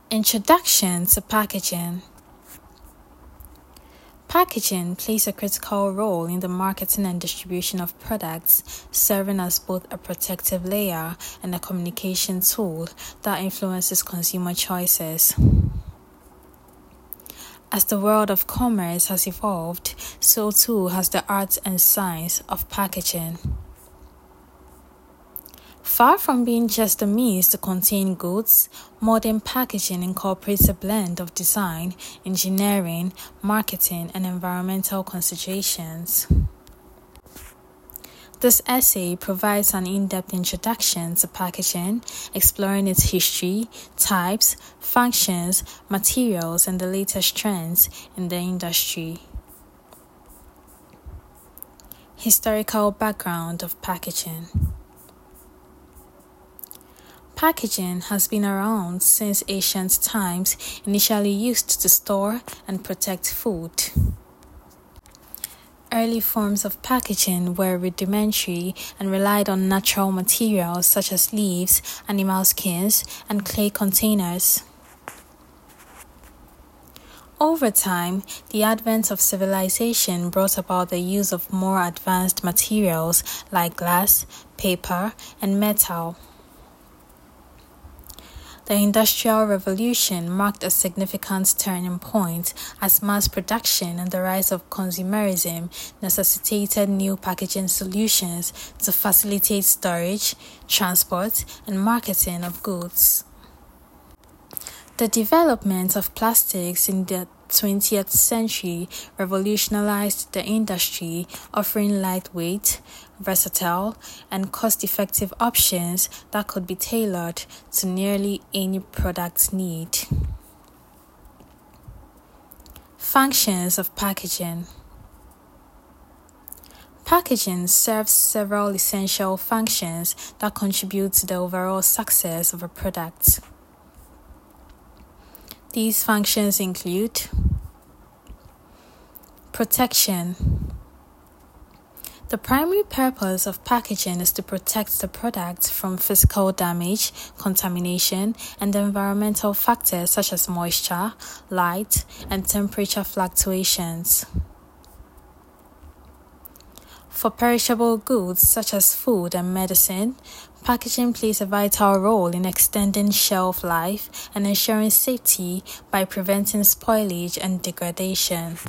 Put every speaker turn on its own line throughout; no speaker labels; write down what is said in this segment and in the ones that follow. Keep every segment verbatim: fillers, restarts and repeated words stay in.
Introduction to packaging. Packaging plays a critical role in the marketing and distribution of products, serving as both a protective layer and a communication tool that influences consumer choices. As the world of commerce has evolved, so too has the art and science of packaging. Far from being just a means to contain goods, modern packaging incorporates a blend of design, engineering, marketing, and environmental considerations. This essay provides an in-depth introduction to packaging, exploring its history, types, functions, materials, and the latest trends in the industry. Historical background of packaging. Packaging has been around since ancient times, initially used to store and protect food. Early forms of packaging were rudimentary and relied on natural materials such as leaves, animal skins, and clay containers. Over time, the advent of civilization brought about the use of more advanced materials like glass, paper, and metal. The Industrial Revolution marked a significant turning point as mass production and the rise of consumerism necessitated new packaging solutions to facilitate storage, transport, and marketing of goods. The development of plastics in the twentieth century revolutionized the industry, offering lightweight, versatile, and cost-effective options that could be tailored to nearly any product need. Functions of packaging. Packaging serves several essential functions that contribute to the overall success of a product. These functions include protection. The primary purpose of packaging is to protect the product from physical damage, contamination, and environmental factors such as moisture, light, and temperature fluctuations. For perishable goods such as food and medicine, packaging plays a vital role in extending shelf life and ensuring safety by preventing spoilage and degradation.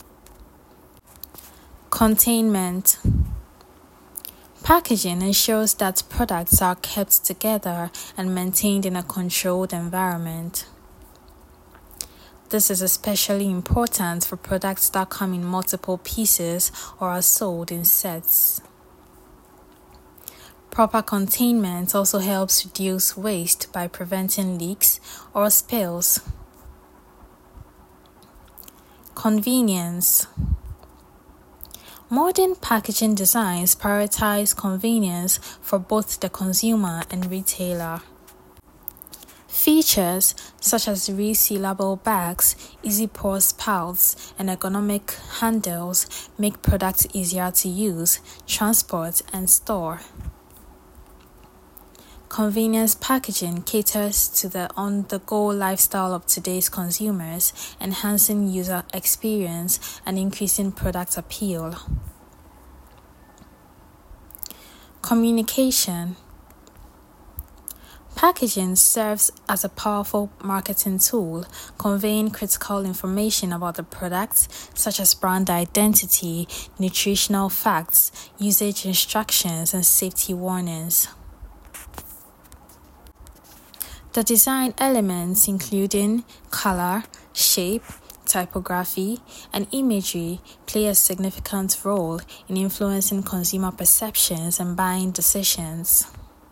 Containment. Packaging ensures that products are kept together and maintained in a controlled environment. This is especially important for products that come in multiple pieces or are sold in sets. Proper containment also helps reduce waste by preventing leaks or spills. Convenience. Modern packaging designs prioritize convenience for both the consumer and retailer. Features such as resealable bags, easy pour spouts, and ergonomic handles make products easier to use, transport, and store. Convenience packaging caters to the on-the-go lifestyle of today's consumers, enhancing user experience and increasing product appeal. Communication. Packaging serves as a powerful marketing tool, conveying critical information about the product, such as brand identity, nutritional facts, usage instructions, and safety warnings. The design elements, including color, shape, typography, and imagery, play a significant role in influencing consumer perceptions and buying decisions.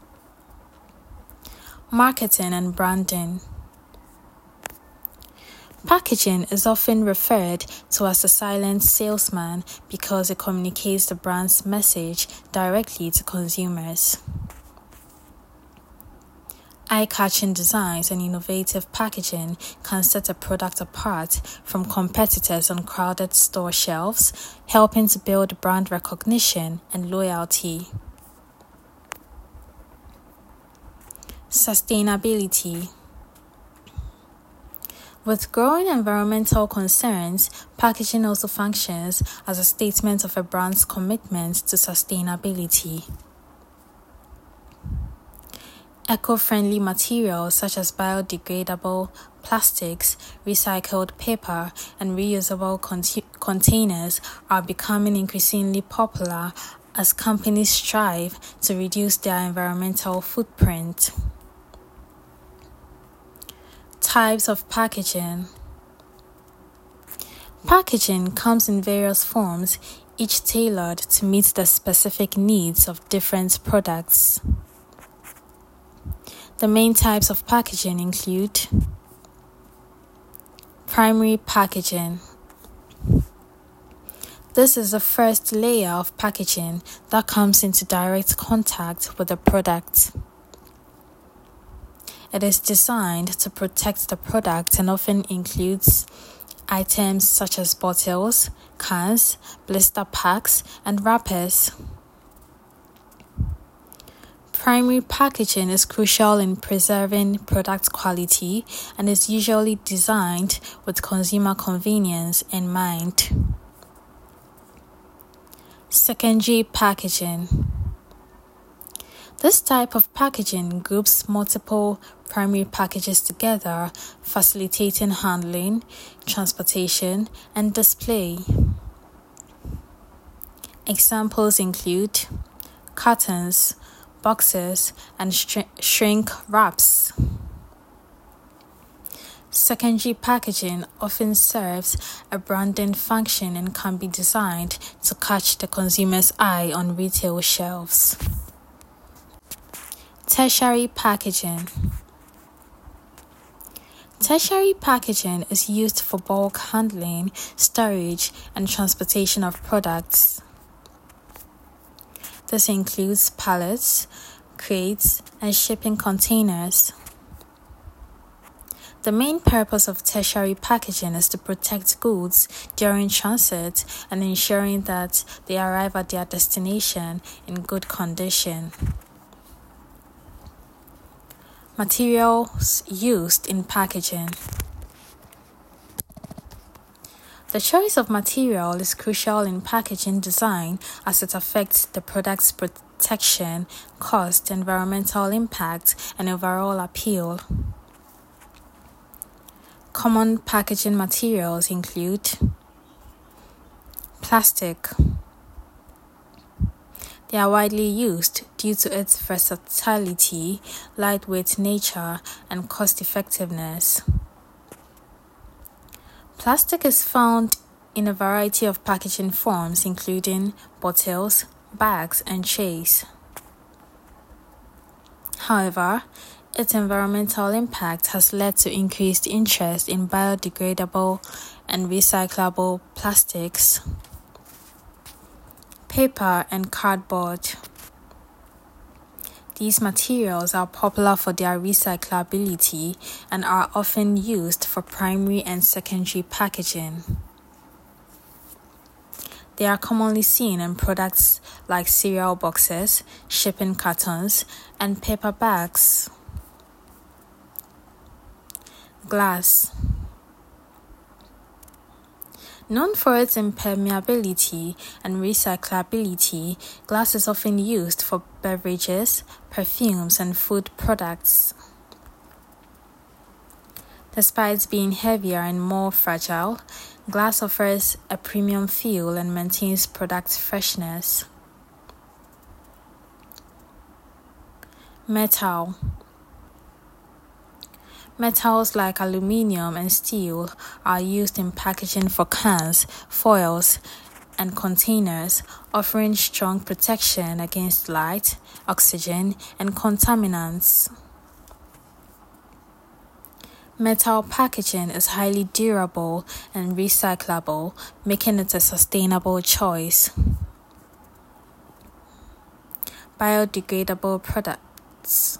Marketing and branding. Packaging is often referred to as a silent salesman because it communicates the brand's message directly to consumers. Eye-catching designs and innovative packaging can set a product apart from competitors on crowded store shelves, helping to build brand recognition and loyalty. Sustainability. With growing environmental concerns, packaging also functions as a statement of a brand's commitment to sustainability. Eco-friendly materials such as biodegradable plastics, recycled paper, and reusable con- containers are becoming increasingly popular as companies strive to reduce their environmental footprint. Types of packaging. Packaging comes in various forms, each tailored to meet the specific needs of different products. The main types of packaging include primary packaging. This is the first layer of packaging that comes into direct contact with the product. It is designed to protect the product and often includes items such as bottles, cans, blister packs, and wrappers. Primary packaging is crucial in preserving product quality and is usually designed with consumer convenience in mind. Secondary packaging. This type of packaging groups multiple primary packages together, facilitating handling, transportation, and display. Examples include cartons, boxes, and sh- shrink wraps. Secondary packaging often serves a branding function and can be designed to catch the consumer's eye on retail shelves. Tertiary packaging. Tertiary packaging is used for bulk handling, storage, and transportation of products. This includes pallets, crates, and shipping containers. The main purpose of tertiary packaging is to protect goods during transit and ensuring that they arrive at their destination in good condition. Materials used in packaging. The choice of material is crucial in packaging design as it affects the product's protection, cost, environmental impact, and overall appeal. Common packaging materials include plastic. They are widely used due to its versatility, lightweight nature, and cost-effectiveness. Plastic is found in a variety of packaging forms, including bottles, bags, and trays. However, its environmental impact has led to increased interest in biodegradable and recyclable plastics, paper, and cardboard. These materials are popular for their recyclability and are often used for primary and secondary packaging. They are commonly seen in products like cereal boxes, shipping cartons, and paper bags. Glass. Known for its impermeability and recyclability, glass is often used for beverages, perfumes, and food products. Despite being heavier and more fragile, glass offers a premium feel and maintains product freshness. Metal. Metals like aluminium and steel are used in packaging for cans, foils, and containers, offering strong protection against light, oxygen, and contaminants. Metal packaging is highly durable and recyclable, making it a sustainable choice. Biodegradable products.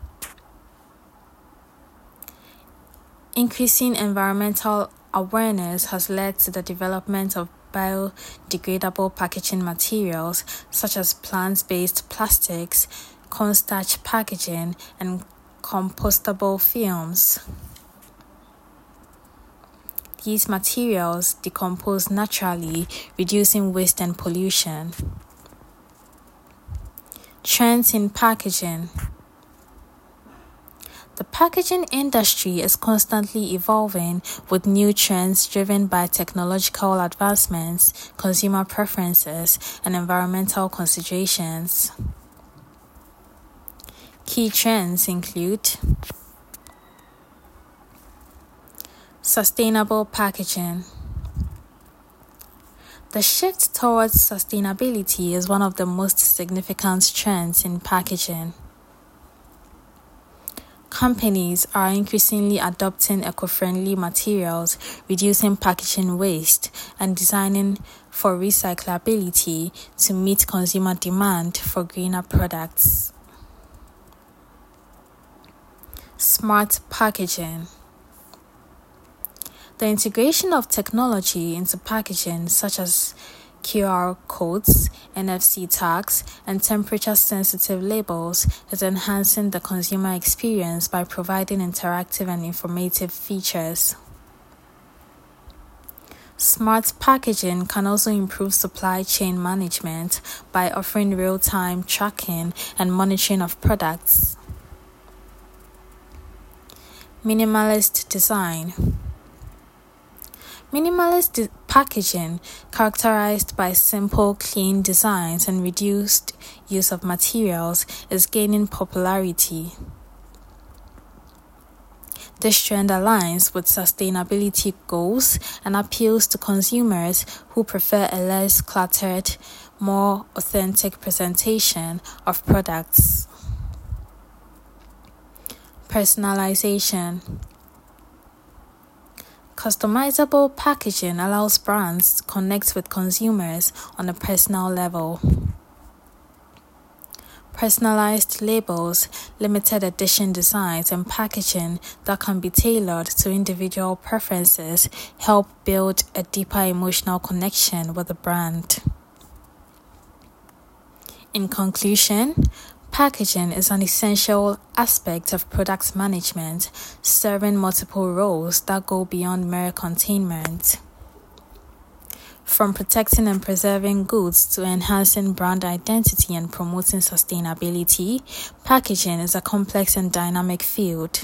Increasing environmental awareness has led to the development of biodegradable packaging materials such as plant-based plastics, cornstarch packaging, and compostable films. these materials decompose naturally, reducing waste and pollution. Trends in packaging. The packaging industry is constantly evolving with new trends driven by technological advancements, consumer preferences, and environmental considerations. Key trends include sustainable packaging. The shift towards sustainability is one of the most significant trends in packaging. Companies are increasingly adopting eco-friendly materials, reducing packaging waste, and designing for recyclability to meet consumer demand for greener products. Smart packaging. The integration of technology into packaging, such as Q R codes, N F C tags, and temperature-sensitive labels, is enhancing the consumer experience by providing interactive and informative features. Smart packaging can also improve supply chain management by offering real-time tracking and monitoring of products. Minimalist design. Minimalist de- packaging, characterized by simple, clean designs and reduced use of materials, is gaining popularity. This trend aligns with sustainability goals and appeals to consumers who prefer a less cluttered, more authentic presentation of products. Personalization. Customizable packaging allows brands to connect with consumers on a personal level. Personalized labels, limited edition designs, and packaging that can be tailored to individual preferences help build a deeper emotional connection with the brand. In conclusion, packaging is an essential aspect of product management, serving multiple roles that go beyond mere containment. From protecting and preserving goods to enhancing brand identity and promoting sustainability, packaging is a complex and dynamic field.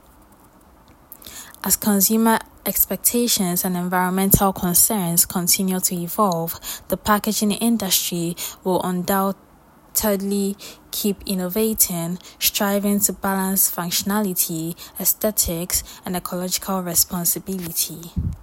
As consumer expectations and environmental concerns continue to evolve, the packaging industry will undoubtedly Thirdly, keep innovating, striving to balance functionality, aesthetics, and ecological responsibility.